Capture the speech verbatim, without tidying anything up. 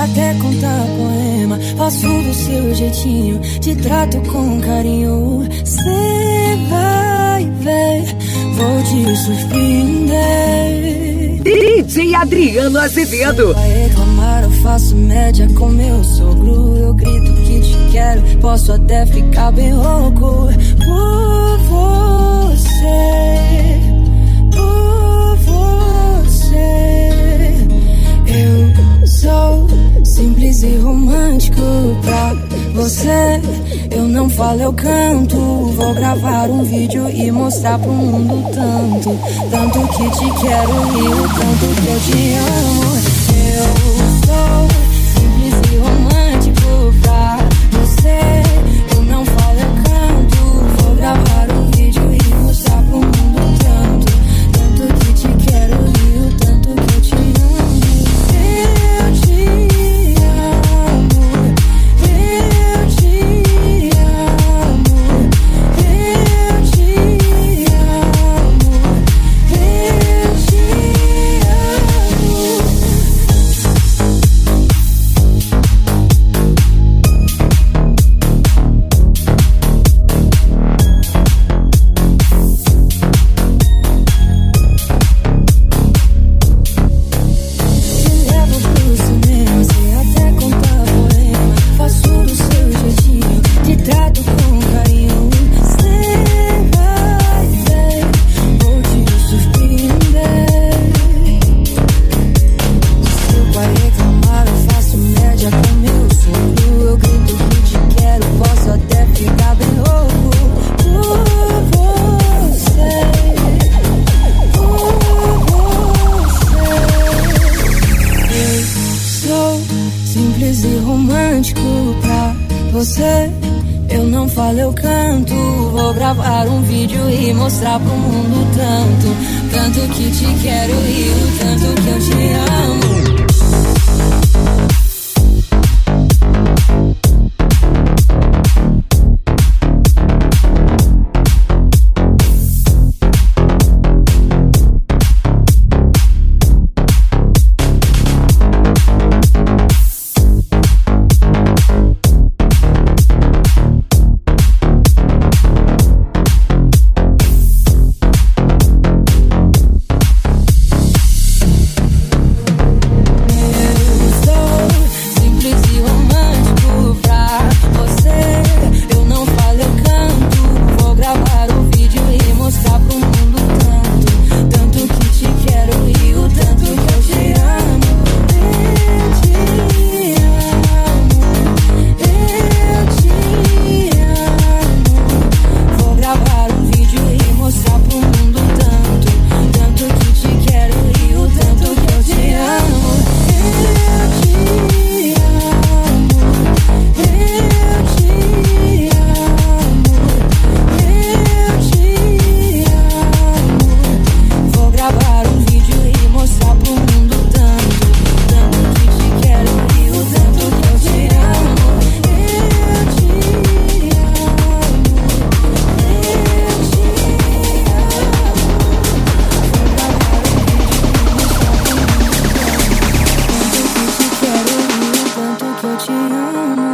até contar poema. Faço do seu jeitinho, te trato com carinho. Cê vai ver, vou te surpreender. D J Adriano Azevedo. Vai reclamar, eu faço média com meu sogro. Eu grito que te quero, posso até ficar bem louco por você, por você. Eu sou simples e romântico pra você. Eu não falo, eu canto. Vou gravar um vídeo e mostrar pro mundo tanto, tanto que te quero e o tanto que eu te amo. Eu sou simples e romântico pra você. Eu não falo, eu canto. Vou gravar um vídeo e mostrar pro mundo tanto, tanto que te quero e o tanto que eu te amo. Eu te amo, eu te amo, eu te amo, eu te simples e romântico pra você. Eu não falo, eu canto. Vou gravar um vídeo e mostrar pro mundo tanto, tanto que te quero e o tanto que eu te amo. Eu te amo.